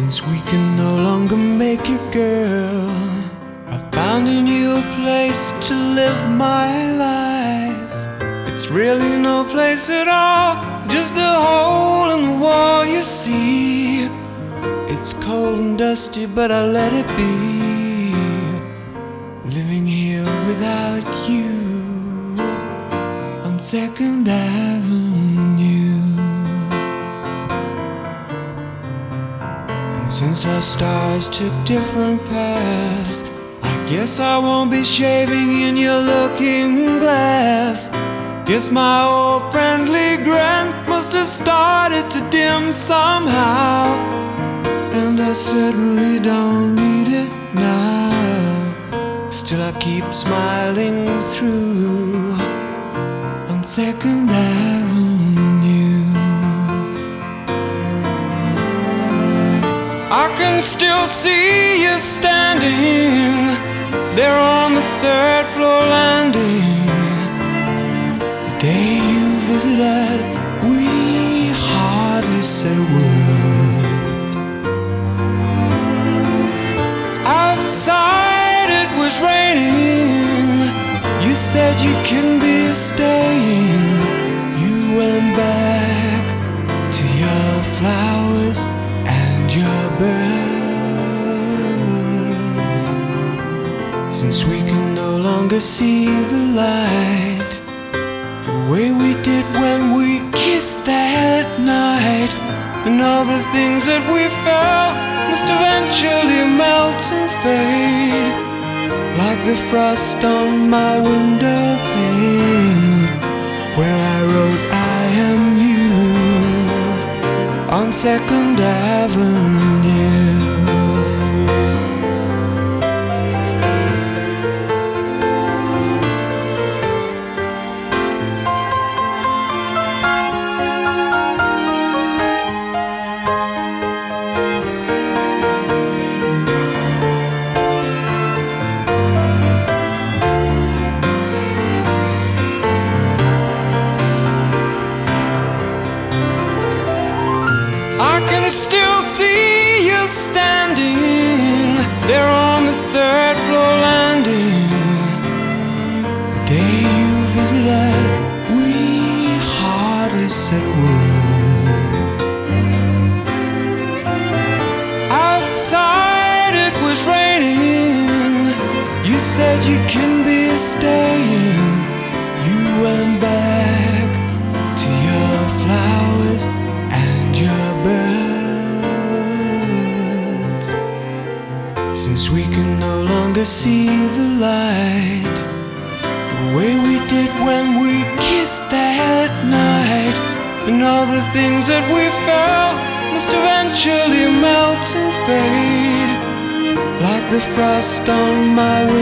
Since we can no longer make it, girl, I found in you a place to live my life. It's really no place at all, just a hole in the wall, you see. It's cold and dusty, but I let it be. Living here without you on 2nd Avenue. And since our stars took different paths, I guess I won't be shaving in your looking glass. Guess my old friendly grin must have started to dim somehow, and I certainly don't need it now. Still I keep smiling through on 2nd Avenue. I can still see you standing there on the 3rd floor landing. The day you visited, we hardly said a word. Outside it was raining. You said you couldn't be staying. You went back to your flowers and your birds. Since we can no longer see the light the way we did when we kissed that night, then all the things that we felt must eventually melt and fade, like the frost on my window pane, where I wrote I am you on 2nd Avenue. I can still see you standing there on the 3rd floor landing. The day you visited, we hardly said a word. Outside it was raining. You said you couldn't be staying. You went back to your flowers and your birds. Since we can no longer see the light the way we did when we kissed that night, and all the things that we felt must eventually melt and fade, like the frost on my window